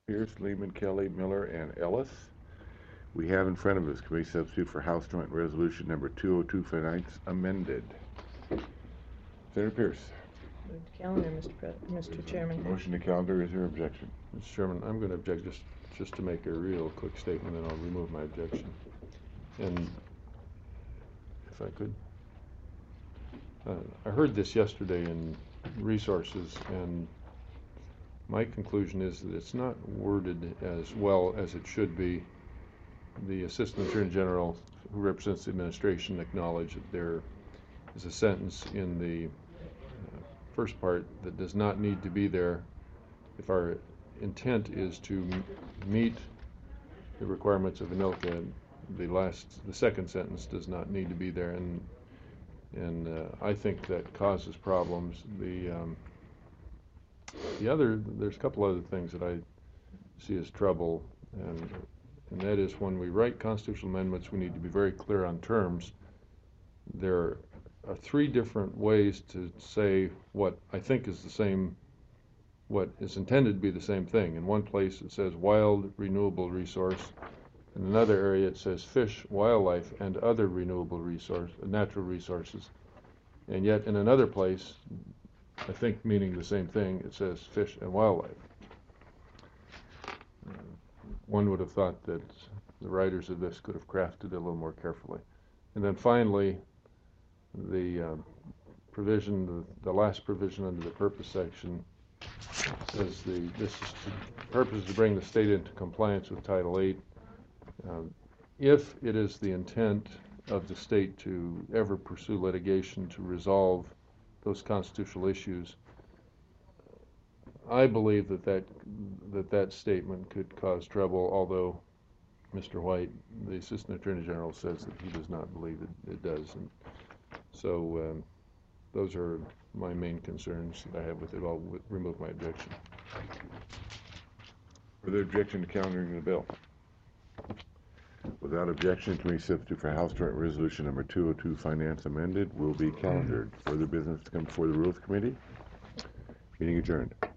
Pierce, Lehman, Kelly, Miller, and Ellis. We have in front of us Committee Substitute for House Joint Resolution number 202, Finance amended. Senator Pierce. Move to calendar, Mr. Chairman. Motion to calendar. Is there objection? Mr. Chairman, I'm going to object just to make a real quick statement, and I'll remove my objection. And if I could, I heard this yesterday in Resources, and my conclusion is that it's not worded as well as it should be. The Assistant Attorney General, who represents the administration, acknowledged that there is a sentence in the first part that does not need to be there if our intent is to meet the requirements of ANILCA. The second sentence does not need to be there, and I think that causes problems. There's a couple other things that I see as trouble, and that is when we write constitutional amendments, we need to be very clear on terms. There are three different ways to say what I think is the same, what is intended to be the same thing. In one place it says wild renewable resource. In another area it says fish, wildlife, and other renewable natural resources. And yet in another place, I think meaning the same thing, it says fish and wildlife. One would have thought that the writers of this could have crafted it a little more carefully. And then finally, the last provision under the purpose section says purpose is to bring the state into compliance with Title VIII. If it is the intent of the state to ever pursue litigation to resolve those constitutional issues, I believe that statement could cause trouble, although Mr. White, the Assistant Attorney General, says that he does not believe it does. And so those are my main concerns that I have with it. I'll remove my objection. Further objection to calendaring the bill? Without objection, Committee Substitute for House Joint Resolution number 202, Finance amended, will be calendared. Further business to come before the Rules Committee? Meeting adjourned.